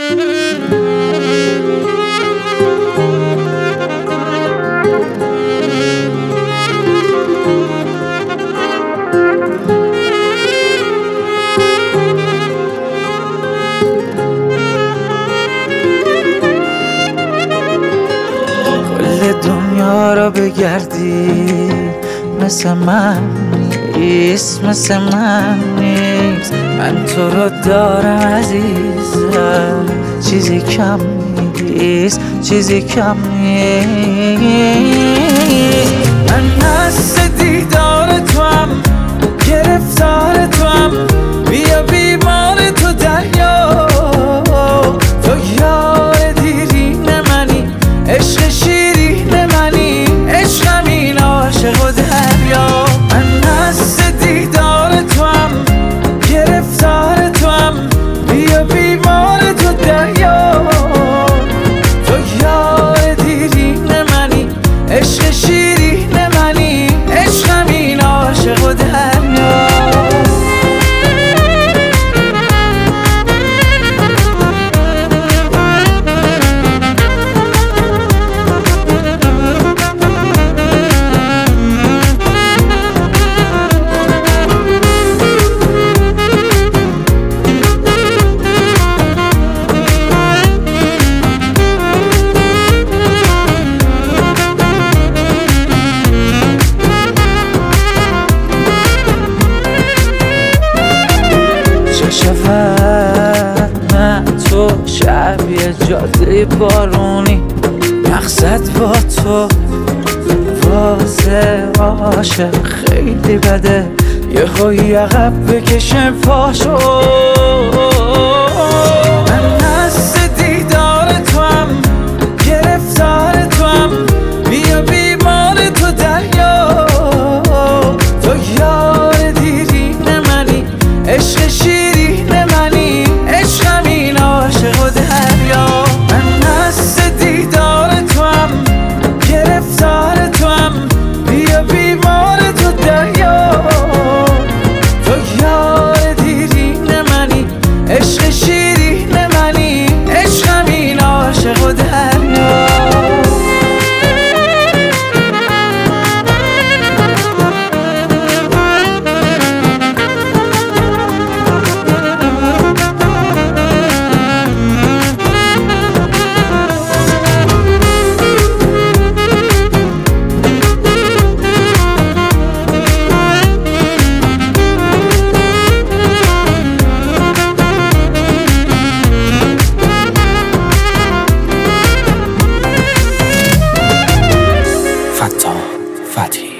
دنیا را بگردی مثل من نیست، مثل من نیست. من تو رو دارم عزیزم، چیزی کم نیست، چیزی کم نیست. من هست دیدار تو هم، گرفتار تو هم، بیا بیمار تو دریا. تو یار دیرین منی، عشق شیرین منی، عشقم این عاشق و دریا. من هست دیدار تو هم، گرفتار تو هم، بیا بیمار تو دریا. تو یار دیرین منی، عشق شیرین منی، عشقم این عاشق و دریا. من تو شبیه جاده بارونی، مقصد با تو واسه عاشق خیلی بده، یهو عقب بکشه پاشو. من هست دیدار تو هم، گرفتار تو هم، بیا بیمار تو دریا. تو یار دیرین منی، عشق شیرین منی، عشقم این عاشق و دریا. من هست دیدار تو هم، گرفتار تو هم، بیا بیمار تو دریا. تو یار دیرین منی، عشق شیرین منی، عشقم این عاشق و دریا. فتاح فتحی